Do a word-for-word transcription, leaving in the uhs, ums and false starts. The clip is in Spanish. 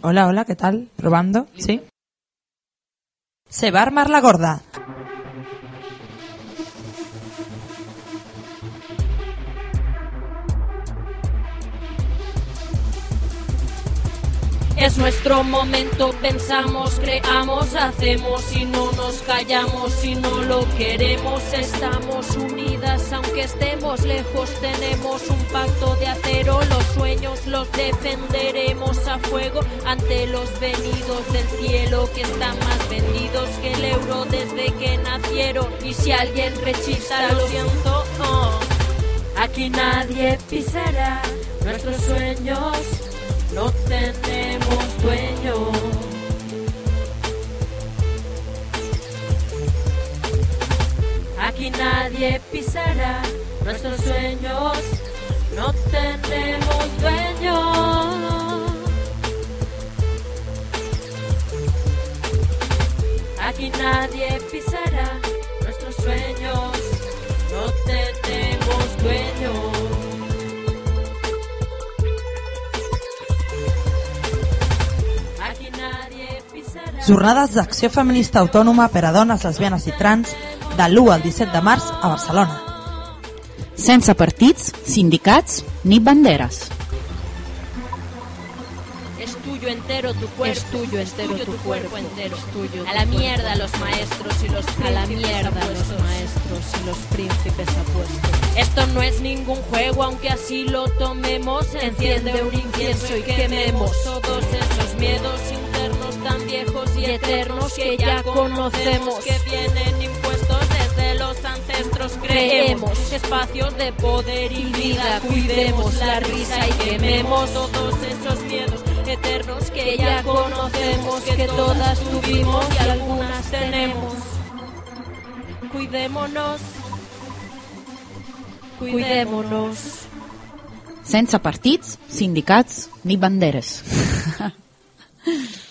Hola, hola, ¿qué tal? ¿Probando? ¿Sí? Se va a armar la gorda. Es nuestro momento, pensamos, creamos, hacemos y no nos callamos. Si no lo queremos, estamos unidas, aunque estemos lejos. Tenemos un pacto de acero, los sueños los defenderemos a fuego ante los venidos del cielo, que están más vendidos que el euro desde que nacieron. Y si alguien rechiza, lo siento, oh. Aquí nadie pisará nuestros sueños. No tenemos dueño. Aquí nadie pisará nuestros sueños. No tenemos dueño. Aquí nadie pisará nuestros sueños. No tenemos dueño. Jornades d'acció feminista autònoma per a dones, lesbianes i trans de l'u al disset de març a Barcelona. Sense partits, sindicats ni banderes. Es tuyo entero tu cuerpo, es tuyo entero tu cuerpo entero. Es tuyo a la mierda los maestros y los príncipes a la mierda apuestos. los maestros y los príncipes apuestos. Esto no es ningún juego, aunque así lo tomemos. Enciende un incienso y quememos todos esos miedos internos tan viejos y eternos que ya conocemos, que vienen impuestos desde los ancestros. Creemos espacios de poder y vida, cuidemos la risa y quememos todos esos miedos eternos que ya conocemos, que todas tuvimos y algunas tenemos. Cuidémonos, cuidémonos. Sense partits, sindicats ni banderes.